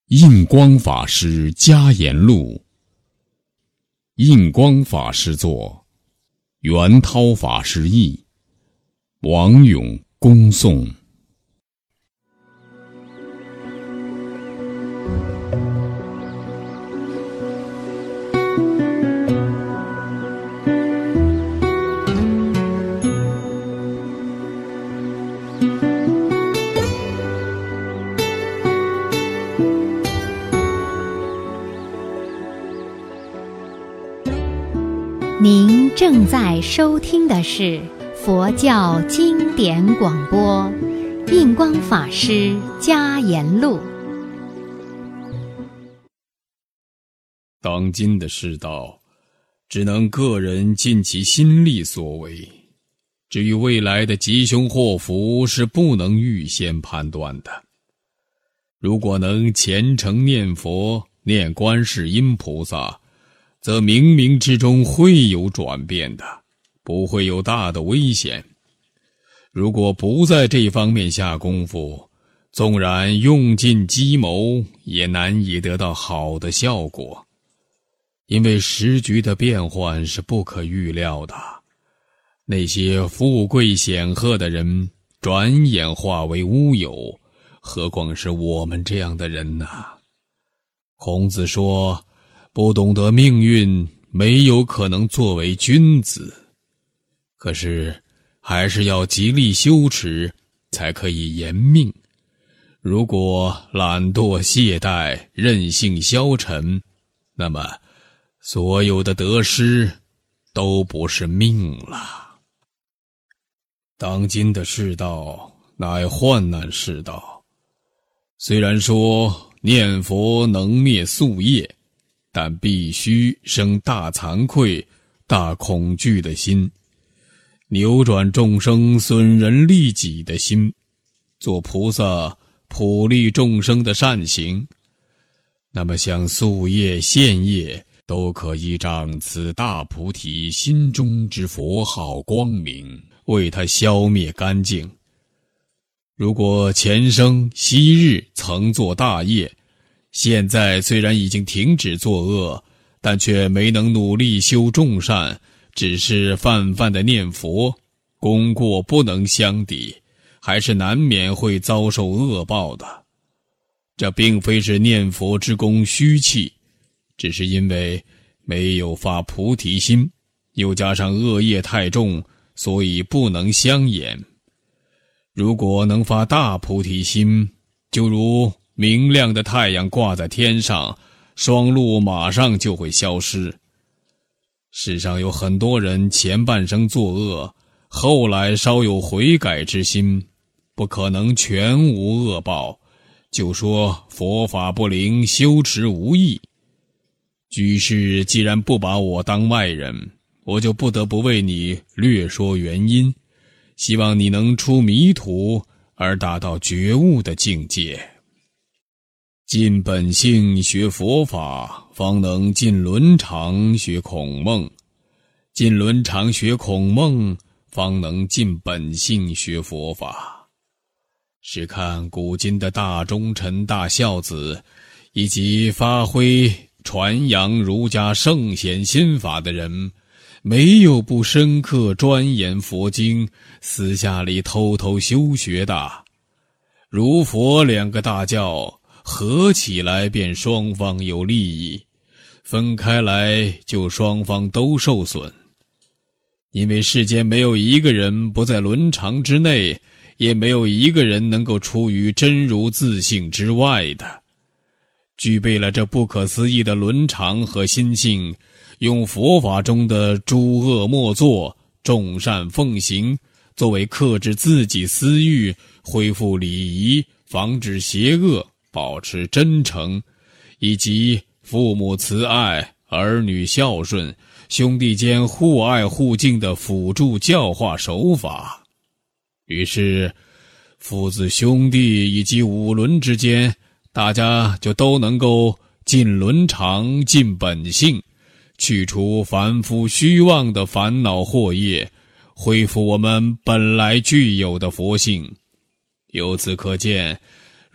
印光法师家言录，印光法师作，元涛法师译，王永恭诵。 您正在收听的是佛教经典广播印光法师家言录。 当今的世道，只能个人尽其心力所为，至于未来的吉凶祸福是不能预先判断的。如果能虔诚念佛、念观世音菩萨，则冥冥之中会有转变的，不会有大的危险。如果不在这方面下功夫，纵然用尽计谋，也难以得到好的效果。因为时局的变换是不可预料的，那些富贵显赫的人转眼化为乌有，何况是我们这样的人呢？孔子说，不懂得命运，没有可能作为君子。可是还是要极力修持，才可以延命。如果懒惰懈怠、任性消沉，那么所有的得失都不是命了。当今的世道乃患难世道，虽然说念佛能灭宿业，但必须生大惭愧、大恐惧的心，扭转众生损人利己的心，做菩萨普利众生的善行。那么像宿业、现业都可依仗此大菩提心中之佛号光明，为它消灭干净。如果前生昔日曾做大业，现在虽然已经停止作恶，但却没能努力修众善，只是泛泛的念佛，功过不能相抵，还是难免会遭受恶报的。这并非是念佛之功虚弃，只是因为没有发菩提心，又加上恶业太重，所以不能相延。如果能发大菩提心，就如明亮的太阳挂在天上，双路马上就会消失。世上有很多人前半生作恶，后来稍有悔改之心，不可能全无恶报，就说佛法不灵，修持无益。居士既然不把我当外人，我就不得不为你略说原因，希望你能出迷途而达到觉悟的境界。尽本性学佛法，方能尽伦常学孔孟；尽伦常学孔孟，方能尽本性学佛法。试看古今的大忠臣、大孝子，以及发挥传扬儒家圣贤心法的人，没有不深刻钻研佛经，私下里偷偷修学的。儒佛两个大教合起来便双方有利益，分开来就双方都受损。因为世间没有一个人不在伦常之内，也没有一个人能够出于真如自性之外的。具备了这不可思议的伦常和心性，用佛法中的诸恶莫作、众善奉行作为克制自己私欲、恢复礼仪、防止邪恶、保持真诚，以及父母慈爱、儿女孝顺、兄弟间互爱互敬的辅助教化手法。于是父子兄弟以及五伦之间，大家就都能够尽伦常、尽本性，去除凡夫虚妄的烦恼惑业，恢复我们本来具有的佛性。由此可见，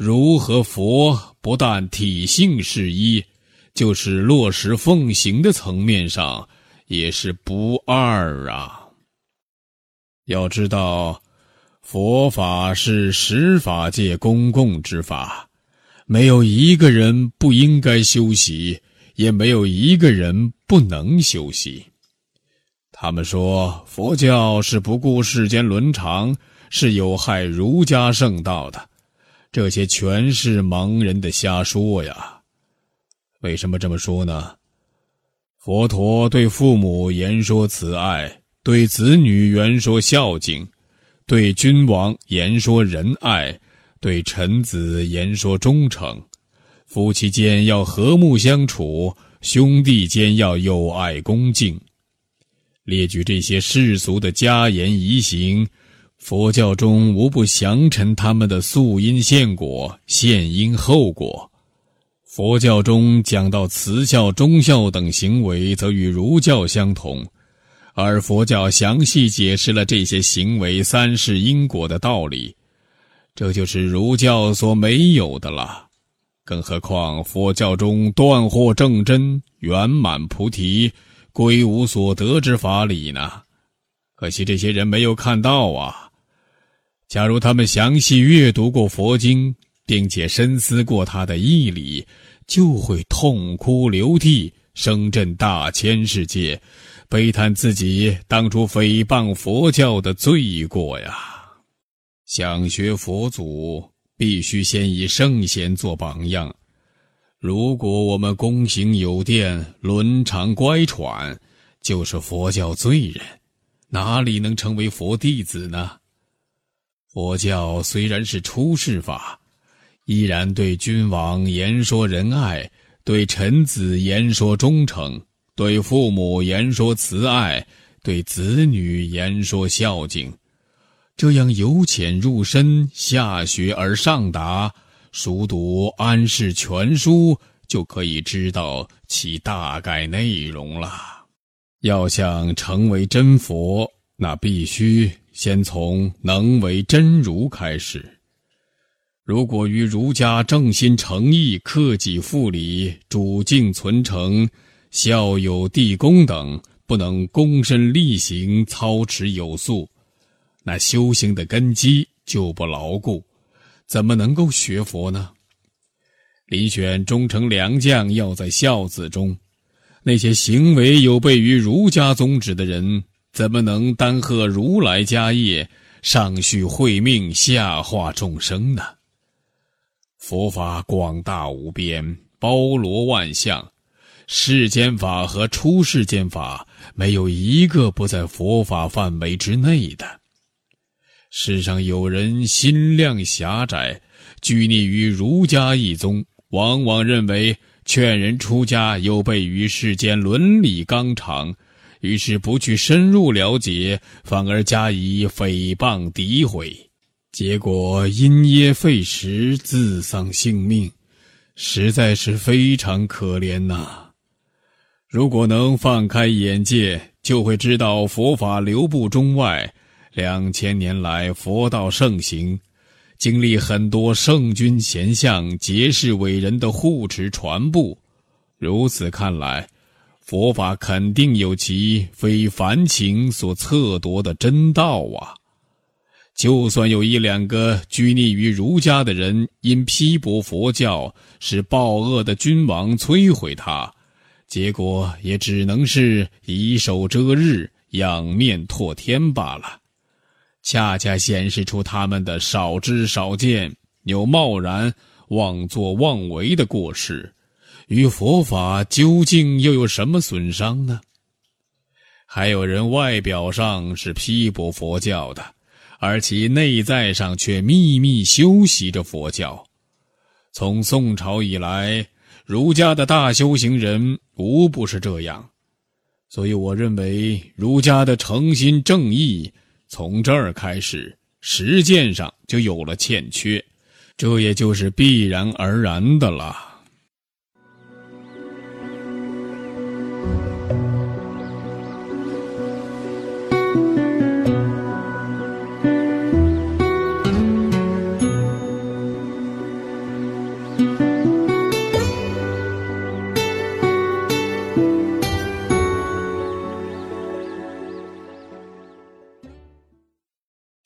儒和佛不但体性是一，就是落实奉行的层面上也是不二啊。要知道，佛法是十法界公共之法，没有一个人不应该修习，也没有一个人不能修习。他们说佛教是不顾世间伦常，是有害儒家圣道的，这些全是盲人的瞎说呀。为什么这么说呢？佛陀对父母言说慈爱，对子女言说孝敬，对君王言说仁爱，对臣子言说忠诚，夫妻间要和睦相处，兄弟间要友爱恭敬。列举这些世俗的家言仪行，佛教中无不详陈他们的宿因现果、现因后果。佛教中讲到慈孝、忠孝等行为，则与儒教相同，而佛教详细解释了这些行为三世因果的道理，这就是儒教所没有的了。更何况佛教中断惑正真、圆满菩提、归无所得之法理呢？可惜这些人没有看到啊。假如他们详细阅读过佛经，并且深思过他的义理，就会痛哭流涕，声震大千世界，悲叹自己当初诽谤佛教的罪过呀。想学佛祖，必须先以圣贤做榜样。如果我们躬行有殿，伦常乖舛，就是佛教罪人，哪里能成为佛弟子呢？佛教虽然是出世法，依然对君王言说仁爱，对臣子言说忠诚，对父母言说慈爱，对子女言说孝敬。这样由浅入深，下学而上达，熟读《安世全书》，就可以知道其大概内容了。要想成为真佛，那必须先从能为真儒开始。如果于儒家正心诚意、克己复礼、主敬存诚、孝友弟恭等不能躬身力行、操持有素，那修行的根基就不牢固，怎么能够学佛呢？遴选忠诚良将要在孝子中，那些行为有悖于儒家宗旨的人，怎么能担荷如来家业，上续慧命，下化众生呢？佛法广大无边，包罗万象，世间法和出世间法没有一个不在佛法范围之内的。世上有人心量狭窄，拘泥于儒家一宗，往往认为劝人出家有悖于世间伦理纲常，于是不去深入了解，反而加以诽谤诋毁，结果因噎废食，自丧性命，实在是非常可怜呐。如果能放开眼界，就会知道佛法流布中外，2000年来佛道盛行，经历很多圣君贤相、杰士伟人的护持传布。如此看来，佛法肯定有其非凡情所测夺的真道啊。就算有一两个拘泥于儒家的人，因批驳佛教，使暴恶的君王摧毁他，结果也只能是以手遮日，仰面唾天罢了。恰恰显示出他们的少知少见，有贸然妄作妄为的过失，与佛法究竟又有什么损伤呢？还有人外表上是批驳佛教的，而其内在上却秘密修习着佛教。从宋朝以来，儒家的大修行人无不是这样，所以我认为儒家的诚心正义从这儿开始，实践上就有了欠缺，这也就是必然而然的了。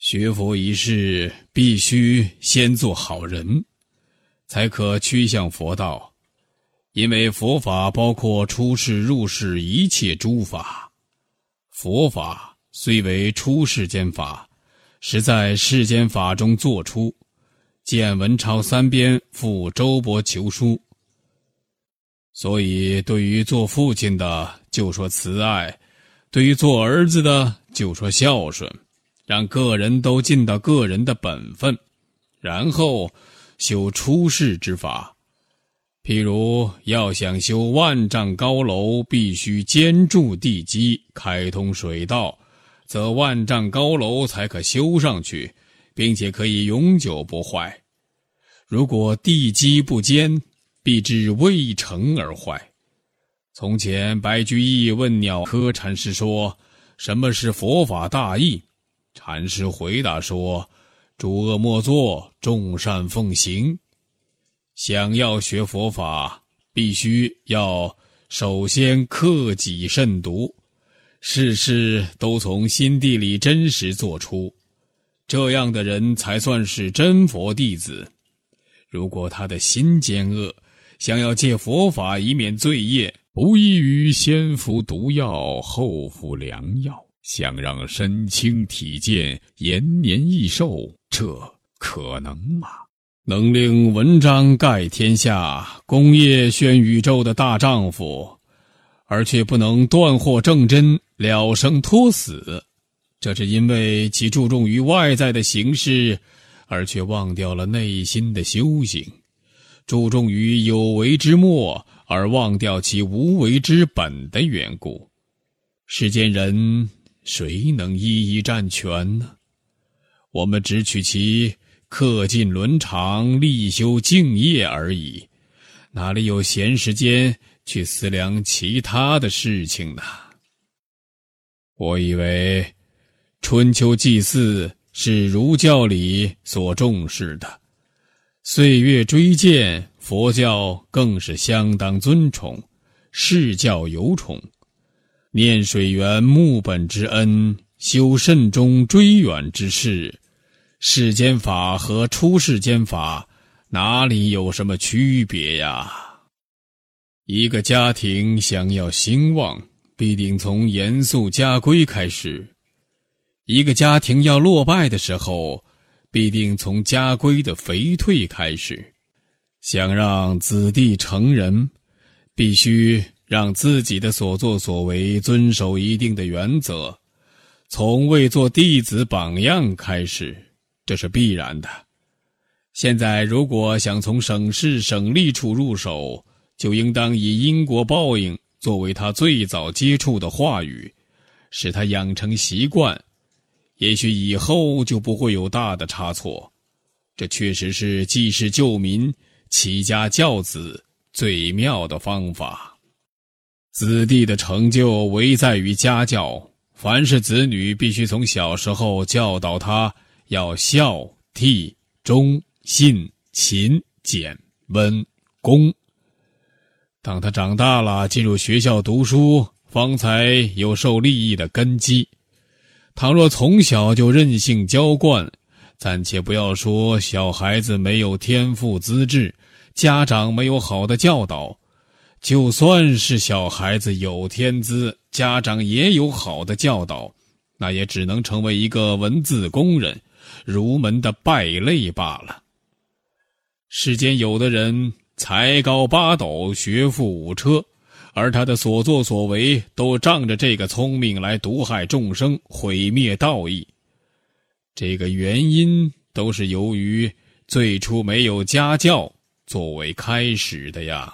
学佛一事必须先做好人，才可趋向佛道。因为佛法包括出世入世一切诸法，佛法虽为出世间法，实在世间法中作出。见文钞3编赴周伯求书。所以对于做父亲的就说慈爱，对于做儿子的就说孝顺，让个人都尽到个人的本分，然后修出世之法。譬如要想修万丈高楼，必须坚筑地基，开通水道，则万丈高楼才可修上去，并且可以永久不坏。如果地基不坚，必致未成而坏。从前白居易问鸟窠禅师说，什么是佛法大义？禅师回答说，诸恶莫作，众善奉行。想要学佛法，必须要首先克己慎独，事事都从心地里真实做出，这样的人才算是真佛弟子。如果他的心奸恶，想要借佛法以免罪业， 不异于先服毒药后服良药，想让身轻体健延年益寿，这可能吗？ 能令文章盖天下，功业宣宇宙的大丈夫，而却不能断惑正真，了生脱死，这是因为其注重于外在的形式，而却忘掉了内心的修行，注重于有为之末，而忘掉其无为之本的缘故。世间人谁能一一占全呢？我们只取其恪尽伦常，力修敬业而已，哪里有闲时间去思量其他的事情呢？我以为春秋祭祀是儒教里所重视的，岁月追荐，佛教更是相当尊崇，世教尤崇。念水源木本之恩，修慎终追远之事，世间法和出世间法哪里有什么区别呀？一个家庭想要兴旺，必定从严肃家规开始；一个家庭要落败的时候，必定从家规的肥退开始。想让子弟成人，必须让自己的所作所为遵守一定的原则，从为做弟子榜样开始，这是必然的。现在如果想从省市省吏处入手，就应当以因果报应作为他最早接触的话语，使他养成习惯，也许以后就不会有大的差错。这确实是济世救民、齐家教子最妙的方法。子弟的成就唯在于家教，凡是子女必须从小时候教导他要孝、悌、忠、信、勤、俭、温、恭。当他长大了，进入学校读书，方才有受利益的根基。倘若从小就任性娇惯，暂且不要说小孩子没有天赋资质，家长没有好的教导，就算是小孩子有天资，家长也有好的教导，那也只能成为一个文字工人，儒门的败类罢了。世间有的人才高八斗，学富五车，而他的所作所为都仗着这个聪明来毒害众生，毁灭道义。这个原因都是由于最初没有家教作为开始的呀。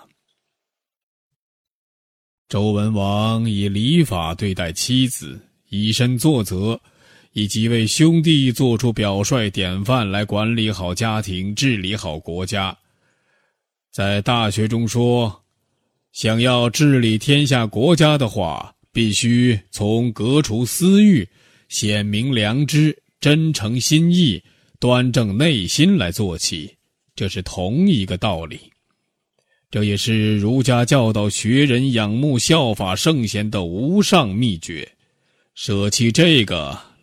周文王以礼法对待妻子，以身作则，以及为兄弟做出表率典范来管理好家庭，治理好国家。在大学中说，想要治理天下国家的话，必须从革除私欲、显明良知、真诚心意、端正内心来做起，这是同一个道理。这也是儒家教导学人仰慕效法圣贤的无上秘诀。舍弃这个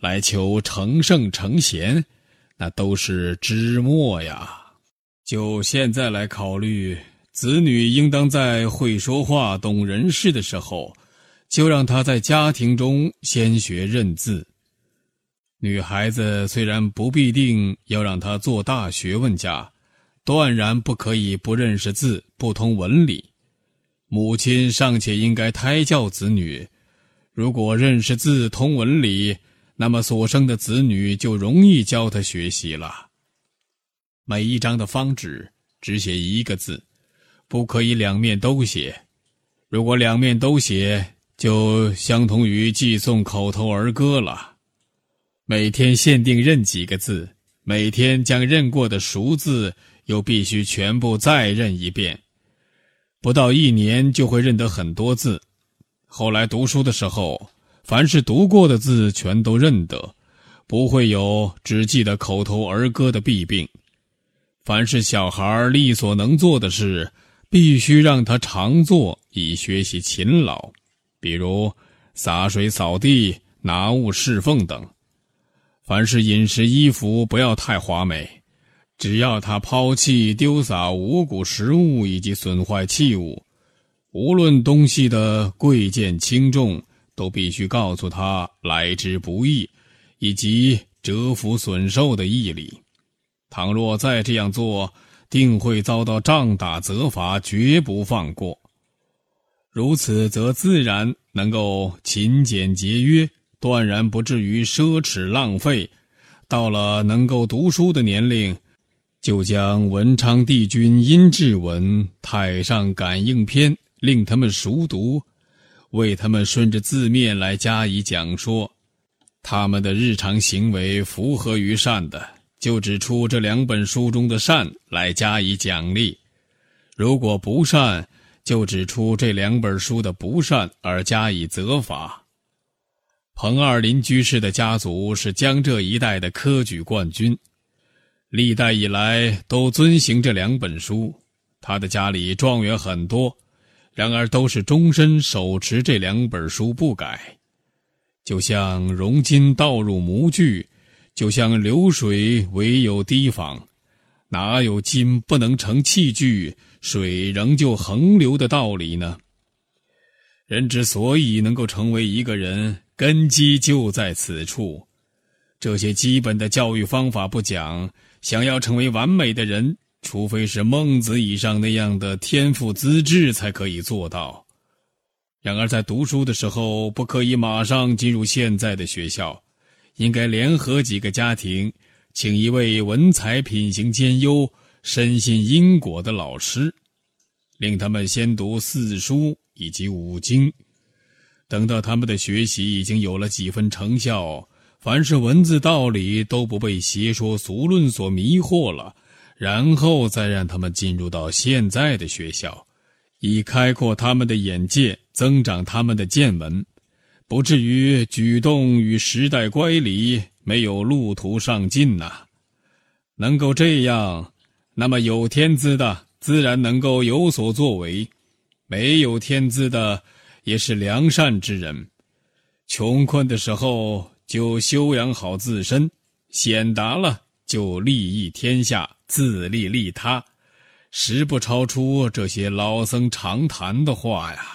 来求成圣成贤，那都是枝末呀。就现在来考虑，子女应当在会说话懂人事的时候，就让他在家庭中先学认字。女孩子虽然不必定要让她做大学问家，断然不可以不认识字，不通文理。母亲尚且应该胎教子女，如果认识字通文理，那么所生的子女就容易教他学习了。每一张的方纸只写一个字，不可以两面都写。如果两面都写，就相同于寄送口头儿歌了。每天限定认几个字，每天将认过的熟字又必须全部再认一遍。不到1年就会认得很多字。后来读书的时候，凡是读过的字全都认得，不会有只记得口头儿歌的弊病。凡是小孩力所能做的事，必须让他常做，以学习勤劳，比如洒水扫地、拿物侍奉等。凡是饮食衣服不要太华美，只要他抛弃丢洒五谷食物以及损坏器物，无论东西的贵贱轻重，都必须告诉他来之不易，以及折服损寿的义理。倘若再这样做，定会遭到杖打责罚，绝不放过。如此则自然能够勤俭节约，断然不至于奢侈浪费。到了能够读书的年龄，就将文昌帝君阴骘文、太上感应篇令他们熟读，为他们顺着字面来加以讲说。他们的日常行为符合于善的，就指出这2本书中的善来加以奖励；如果不善，就指出这2本书的不善而加以责罚。彭二林居士的家族是江浙一带的科举冠军，历代以来都遵行这2本书。他的家里状元很多，然而都是终身手持这2本书不改。就像熔金倒入模具，就像流水唯有堤防，哪有金不能成器具，水仍旧横流的道理呢？人之所以能够成为一个人，根基就在此处。这些基本的教育方法不讲，想要成为完美的人，除非是孟子以上那样的天赋资质才可以做到。然而在读书的时候，不可以马上进入现在的学校，应该联合几个家庭，请一位文采品行兼优、深信因果的老师，令他们先读4书以及5经。等到他们的学习已经有了几分成效，凡是文字道理都不被邪说俗论所迷惑了，然后再让他们进入到现在的学校，以开阔他们的眼界，增长他们的见闻，不至于举动与时代乖离，没有路途上进呐。能够这样，那么有天资的自然能够有所作为，没有天资的也是良善之人。穷困的时候就修养好自身，显达了就利益天下，自利利他，实不超出这些老僧常谈的话呀。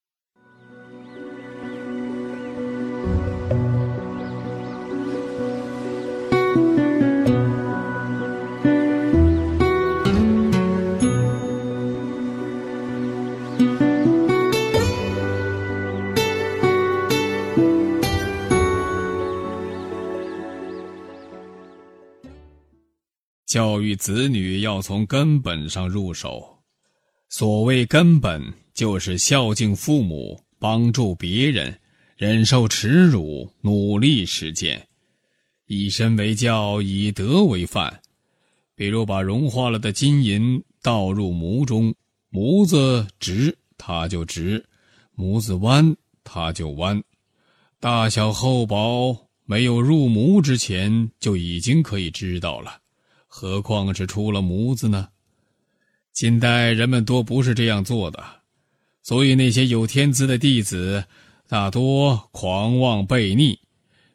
教育子女要从根本上入手，所谓根本，就是孝敬父母，帮助别人，忍受耻辱，努力实践。以身为教，以德为范。比如把融化了的金银倒入模中，模子直它就直，模子弯它就弯，大小厚薄没有入模之前就已经可以知道了，何况是出了模子呢？近代人们多不是这样做的，所以那些有天资的弟子大多狂妄悖逆，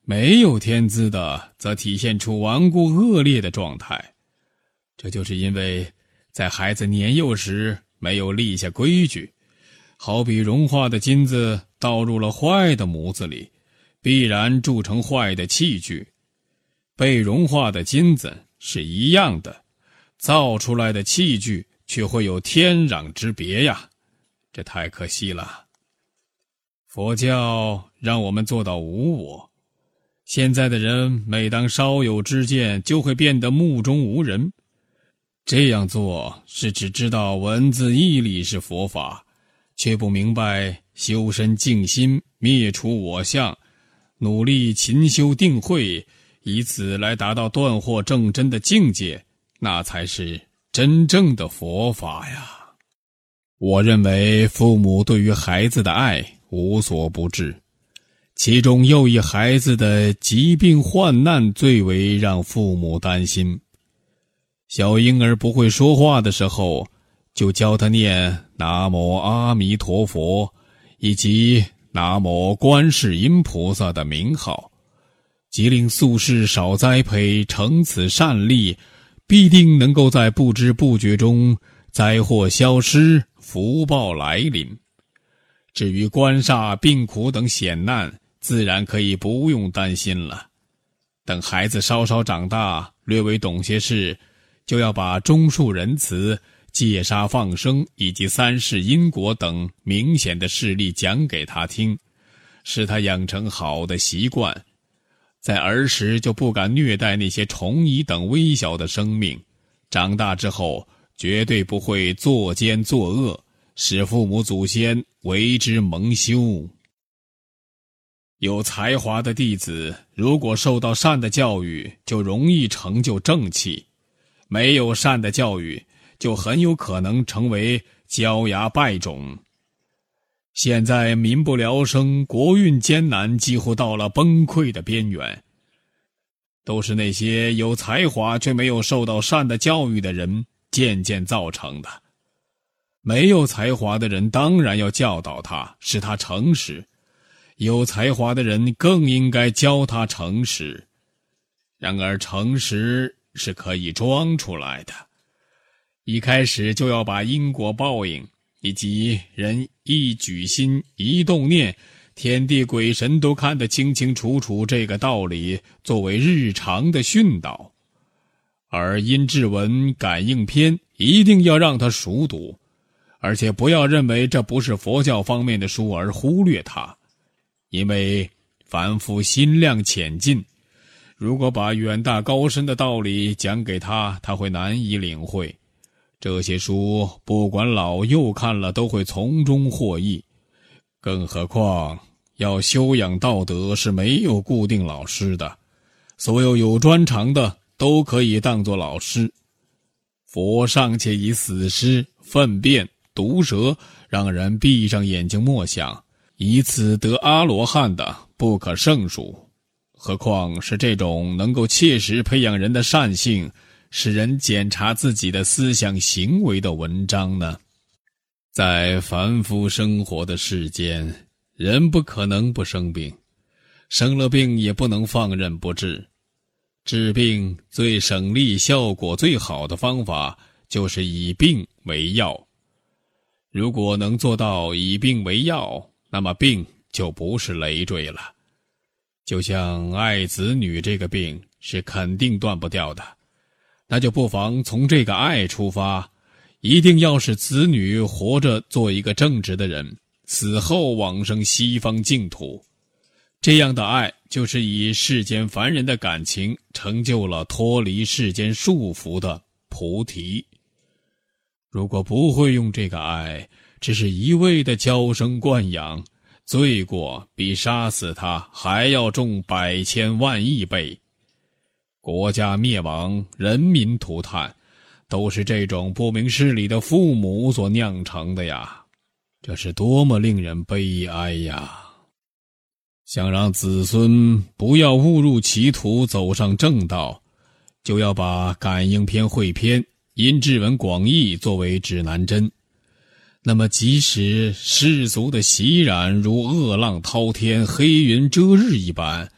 没有天资的则体现出顽固恶劣的状态。这就是因为在孩子年幼时没有立下规矩，好比融化的金子倒入了坏的模子里，必然铸成坏的器具。被融化的金子是一样的，造出来的器具却会有天壤之别呀，这太可惜了。佛教让我们做到无我，现在的人每当稍有知见，就会变得目中无人。这样做是只知道文字义理是佛法，却不明白修身静心，灭除我相，努力勤修定慧，以此来达到断惑正真的境界，那才是真正的佛法呀。我认为父母对于孩子的爱无所不至，其中又以孩子的疾病患难最为让父母担心。小婴儿不会说话的时候，就教他念南无阿弥陀佛以及南无观世音菩萨的名号，即令宿世少栽培，成此善力，必定能够在不知不觉中灾祸消失，福报来临。至于官煞、病苦等险难，自然可以不用担心了。等孩子稍稍长大，略微懂些事，就要把忠恕仁慈、戒杀放生以及三世因果等明显的事例讲给他听，使他养成好的习惯。在儿时就不敢虐待那些虫蚁等微小的生命，长大之后绝对不会作奸作恶，使父母祖先为之蒙羞。有才华的弟子，如果受到善的教育，就容易成就正气；没有善的教育，就很有可能成为焦芽败种。现在民不聊生，国运艰难，几乎到了崩溃的边缘，都是那些有才华却没有受到善的教育的人渐渐造成的。没有才华的人当然要教导他，使他诚实；有才华的人更应该教他诚实。然而诚实是可以装出来的，一开始就要把因果报应以及人一举心一动念，天地鬼神都看得清清楚楚这个道理作为日常的训导。而阴质文、感应篇一定要让他熟读，而且不要认为这不是佛教方面的书而忽略它，因为凡夫心量浅近，如果把远大高深的道理讲给他，他会难以领会。这些书不管老幼看了都会从中获益，更何况要修养道德是没有固定老师的，所有专长的都可以当作老师。佛尚且以死尸、粪便、毒蛇让人闭上眼睛默想，以此得阿罗汉的不可胜数，何况是这种能够切实培养人的善性，使人检查自己的思想行为的文章呢？在凡夫生活的世间，人不可能不生病，生了病也不能放任不治。治病最省力、效果最好的方法就是以病为药。如果能做到以病为药，那么病就不是累赘了。就像爱子女这个病是肯定断不掉的，那就不妨从这个爱出发，一定要使子女活着做一个正直的人，死后往生西方净土。这样的爱就是以世间凡人的感情成就了脱离世间束缚的菩提。如果不会用这个爱，只是一味的娇生惯养，罪过比杀死他还要重100千万亿倍。国家灭亡，人民涂炭，都是这种不明事理的父母所酿成的呀，这是多么令人悲哀呀！想让子孙不要误入歧途，走上正道，就要把感应篇汇编、阴质文广义作为指南针。那么即使世俗的习染如恶浪滔天、黑云遮日一般，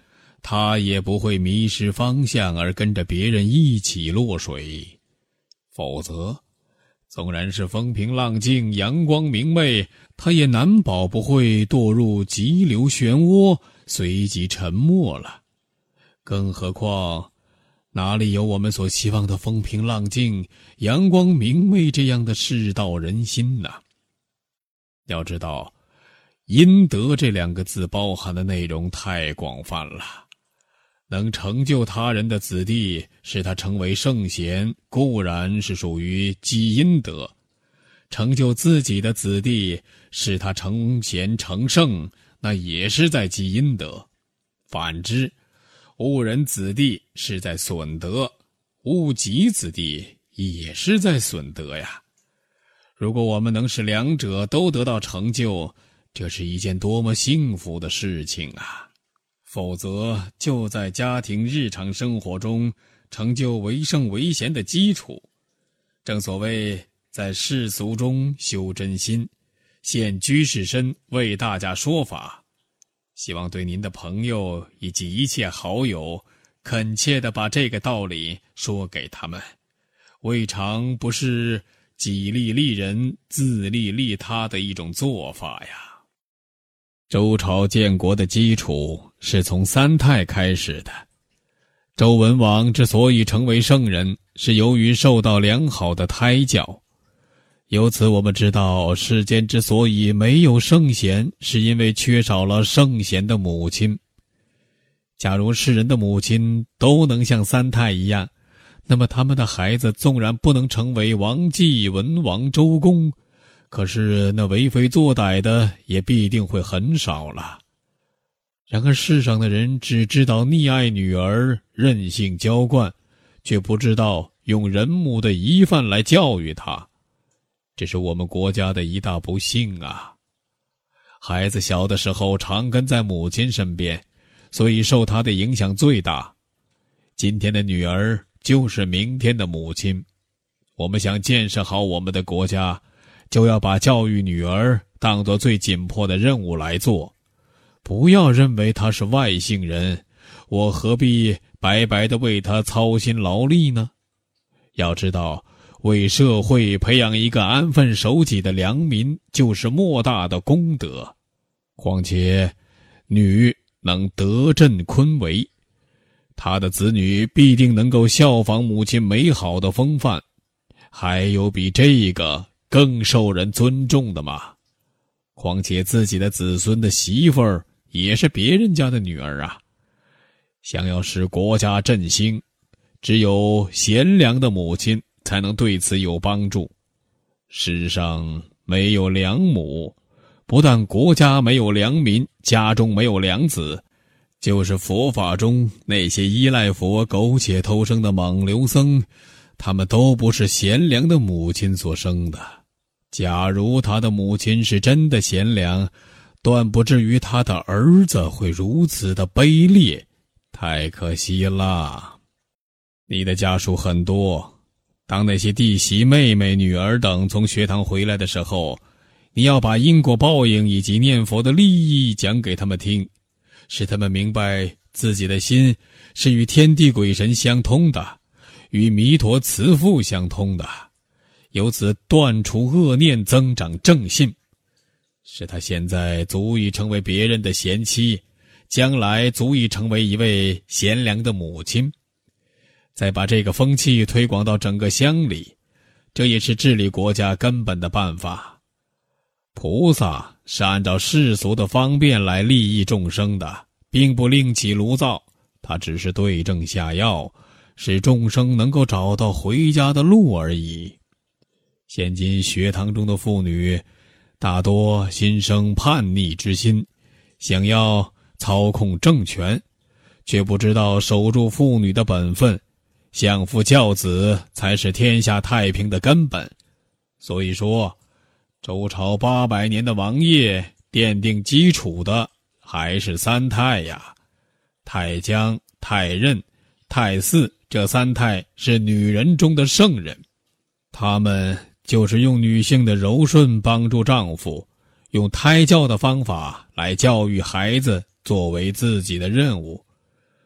他也不会迷失方向而跟着别人一起落水。否则，纵然是风平浪静、阳光明媚，他也难保不会堕入急流漩涡，随即沉没了。更何况，哪里有我们所希望的风平浪静、阳光明媚这样的世道人心呢？要知道，阴德这2个字包含的内容太广泛了。能成就他人的子弟，使他成为圣贤，固然是属于积阴德；成就自己的子弟，使他成贤成圣，那也是在积阴德。反之，误人子弟是在损德，误己子弟也是在损德呀。如果我们能使2者都得到成就，这是一件多么幸福的事情啊！否则，就在家庭日常生活中成就为圣为贤的基础。正所谓，在世俗中修真心，现居士身为大家说法。希望对您的朋友以及一切好友，恳切地把这个道理说给他们，未尝不是己利利人、自利利他的一种做法呀。周朝建国的基础是从3太开始的。周文王之所以成为圣人，是由于受到良好的胎教。由此我们知道，世间之所以没有圣贤，是因为缺少了圣贤的母亲。假如世人的母亲都能像3太一样，那么他们的孩子纵然不能成为王继、文王、周公，可是那为非作歹的也必定会很少了。然而世上的人只知道溺爱女儿、任性娇惯，却不知道用人母的遗范来教育她。这是我们国家的一大不幸啊！孩子小的时候常跟在母亲身边，所以受她的影响最大。今天的女儿就是明天的母亲。我们想建设好我们的国家，就要把教育女儿当作最紧迫的任务来做。不要认为她是外姓人，我何必白白地为她操心劳力呢？要知道，为社会培养一个安分守己的良民，就是莫大的功德。况且，女能德振坤为，她的子女必定能够效仿母亲美好的风范。还有比这个更受人尊重的吗？况且自己的子孙的媳妇儿也是别人家的女儿啊。想要使国家振兴，只有贤良的母亲才能对此有帮助。世上没有良母，不但国家没有良民，家中没有良子，就是佛法中那些依赖佛苟且偷生的莽流僧，他们都不是贤良的母亲所生的。假如他的母亲是真的贤良，断不至于他的儿子会如此的卑劣，太可惜了。你的家属很多，当那些弟媳、妹妹、女儿等从学堂回来的时候，你要把因果报应以及念佛的利益讲给他们听，使他们明白自己的心是与天地鬼神相通的，与弥陀慈父相通的，由此断除恶念，增长正信，使他现在足以成为别人的贤妻，将来足以成为一位贤良的母亲。再把这个风气推广到整个乡里，这也是治理国家根本的办法。菩萨是按照世俗的方便来利益众生的，并不另起炉灶，他只是对症下药，使众生能够找到回家的路而已。现今学堂中的妇女大多心生叛逆之心，想要操控政权，却不知道守住妇女的本分，相夫教子才是天下太平的根本。所以说，周朝800年的王业奠定基础的还是3太呀。太姜、太任、太姒这3太是女人中的圣人，她们就是用女性的柔顺帮助丈夫，用胎教的方法来教育孩子作为自己的任务。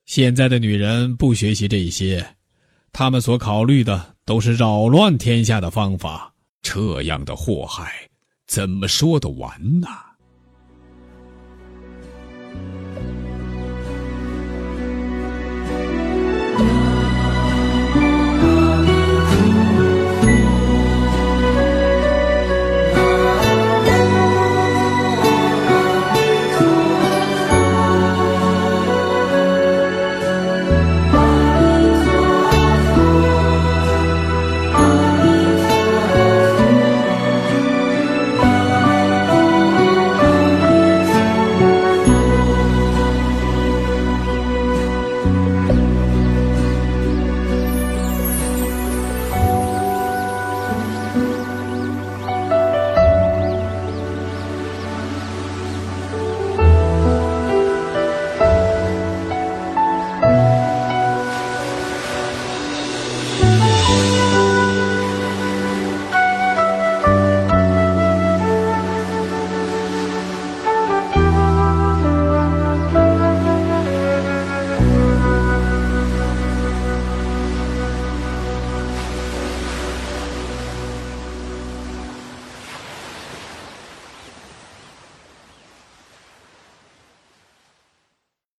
现在的女人不学习这些，她们所考虑的都是扰乱天下的方法。 这样的祸害，怎么说得完呢？